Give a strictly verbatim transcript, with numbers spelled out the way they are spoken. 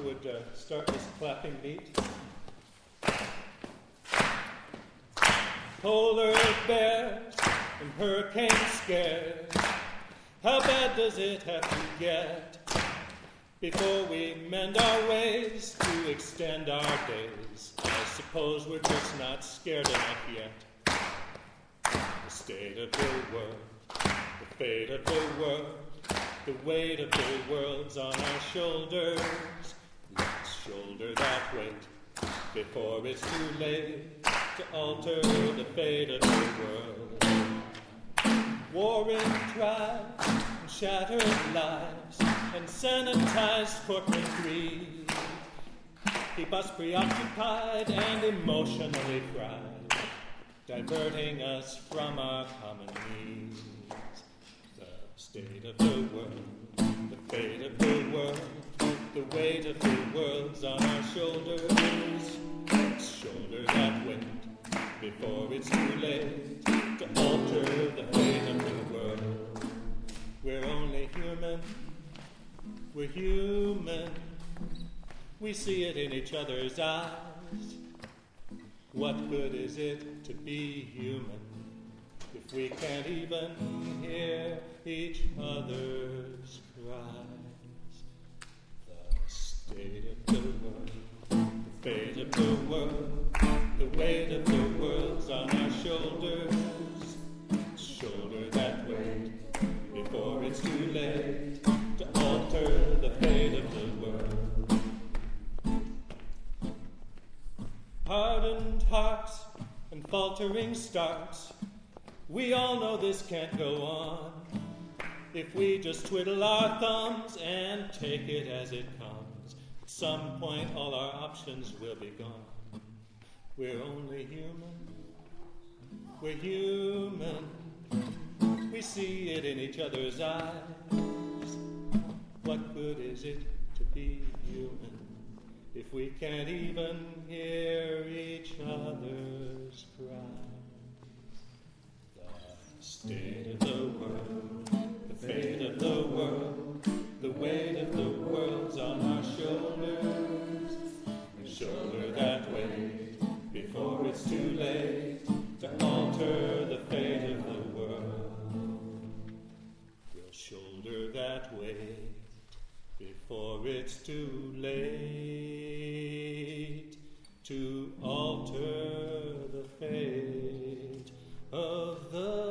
would uh, start this clapping beat. Polar bears and hurricane scares. How bad does it have to get before we mend our ways to extend our days? I suppose we're just not scared enough yet. The state of the world, the fate of the world, the weight of the world's on our shoulders. Let's shoulder that weight before it's too late to alter the fate of the world. Warring tribes and shattered lives and sanitized corporate greed keep us preoccupied and emotionally fried, diverting us from our common needs. The state of the world, the fate of the world, the weight of the world's on our shoulders. Let's shoulder that weight before it's too late to alter the fate of the world. We're only human, we're human. We see it in each other's eyes. What good is it to be human if we can't even hear each other's cries? The state of the world, the fate of the world, the weight of the world's on our shoulders. Shoulder that weight before it's too late to alter the fate of the world. Hardened hearts and faltering starts. We all know this can't go on if we just twiddle our thumbs and take it as it comes. At some point all our options will be gone. We're only human, we're human. We see it in each other's eyes. What good is it to be human if we can't even hear each other's cries? The state of the world, the fate of the world, the weight of the world's on our shoulders. Shoulder that weight before it's too late to alter the fate of the world. We'll shoulder that weight before it's too late to alter the fate of the